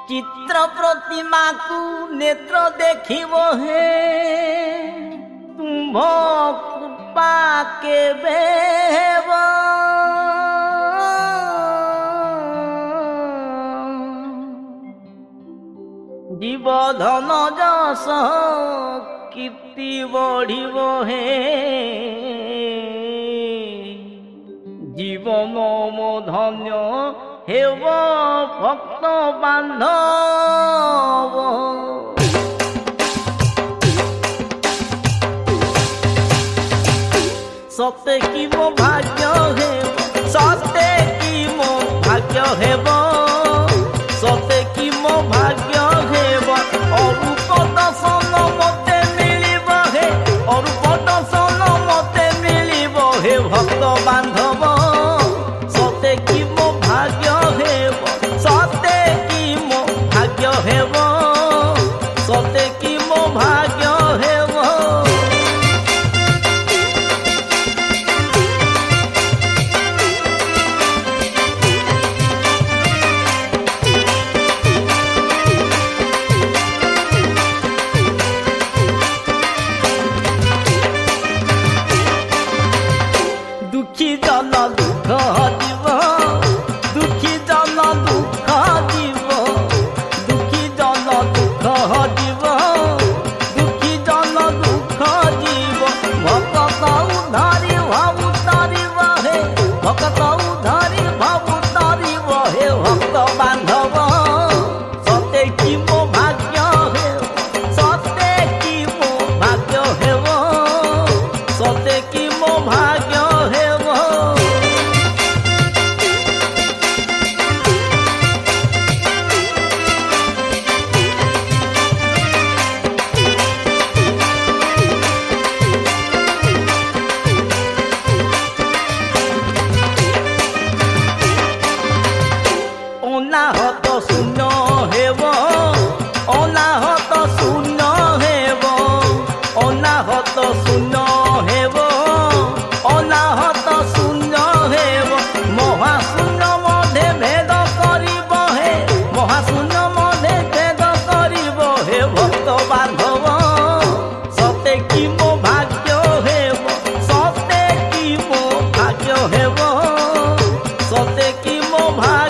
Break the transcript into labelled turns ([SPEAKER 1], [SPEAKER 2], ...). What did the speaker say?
[SPEAKER 1] चित्र प्रतिमा को नेत्र देखिबो हे तुम्भ कृपा केबे हेबो जीव धन जस कीर्ति बढ़िबो हे जीवन मो धन्य हेव भक्त बांधव सत्य की मो भाग्य हेव सत्य की मो भाग्य हेव सत्य की मो भाग्य हेव अरूप दर्शन मते मिलिब हे अरूप दर्शन मते मिलिब हे भक्त बांधव सत्य की मो भाग्य हेव सत्य की मो भाग्य हेव सत्य की मो भाग्य हेव दुखी जन दुख जीव दुखी जन दुख जीव दुखी जन दुख जीव दुखी जन दुख जीव भक्त उधारी भाव तारिब हे भक्त उधारी भाव तारिब हे भक्त बांधव सत्य की मो भाग्य हे सत्य की मो भाग्य हेव सत्य की मो भाग्य अनाहत शून्य हेव अनाहत शून्य हेव अनाहत शून्य हेव अनाहत शून्य हेव महाशून्य मध्य भेद करिब हे महाशून्य मध्य भेद करिब हे भक्त बांधव सत्य की मो भाग्य हेव सत्य की मो भाग्य हेव सत्य की मो भाग्य